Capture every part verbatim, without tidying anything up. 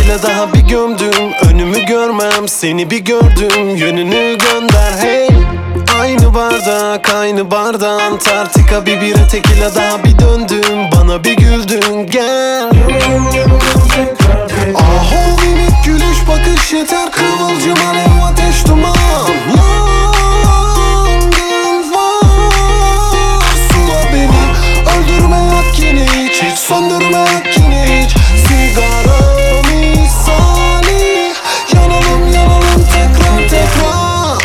tekile daha bir gömdüm. Önümü görmem, seni bir gördüm, yönünü gönder hey. Aynı bardak, aynı barda Antarktika, bir bira tekile daha bir döndüm. Bana bir güldün, gel. Ah o minik gülüş, bakış yeter, kıvılcım alev, ateş duman. Yangın var, sula beni, öldürme yak yine hiç, hiç söndürme yak yine hiç. Sigara misali, yanalım yanalım tekrar tekrar.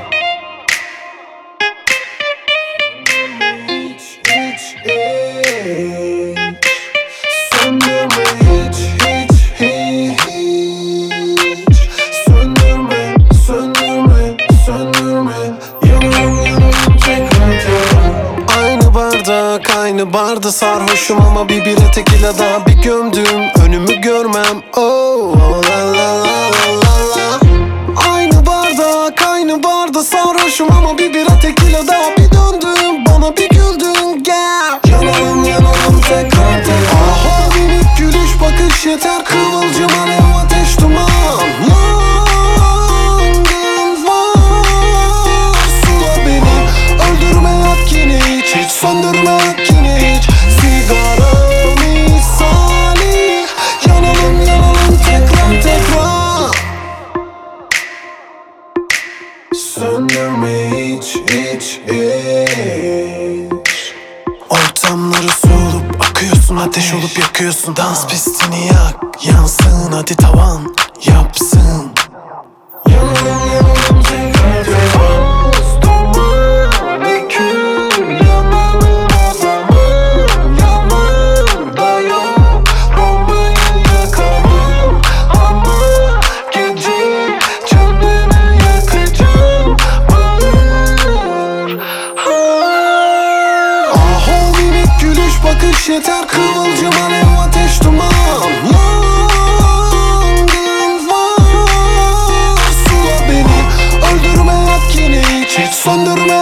Hiç hiç hiç söndürme hiç hiç hiç. Söndürme söndürme söndürme, yanalım yanalım tekrar tekrar. Aynı bardak, aynı barda sarhoşum ama bir bira tekila daha bir gömdüm. Önümü görmem, oh la la la la la. Aynı bardak, aynı barda sarhoşum ama bir bira tekila daha bir döndüm. Bana bir güldün, gel. Yanalım yanalım tekrar tekrar. Ah o minik gülüş, bakış yeter, kıvılcım alev, ateş duman. Yangın var, sula beni, öldürme yak yine hiç, hiç söndürme yak yine hiç. Sigara misali, yanalım yanalım tekrar tekrar. Söndürme hiç hiç hiç. Ortamları soğulup akıyorsun, ateş olup yakıyorsun. Dans pistini yak, yansın hadi tavan yapsın. Yanalım yanalım tekrar tekrar. Duman bir kül, yanalım o zaman. Yanımda yok, bombayı yakamam. Ama gece canını yakacağım. Bağır. Ah o minik gülüş, bakış yeter, kıvılcım alev, ateş duman. Yangın var, sula beni, öldürme yak yine hiç, hiç söndürme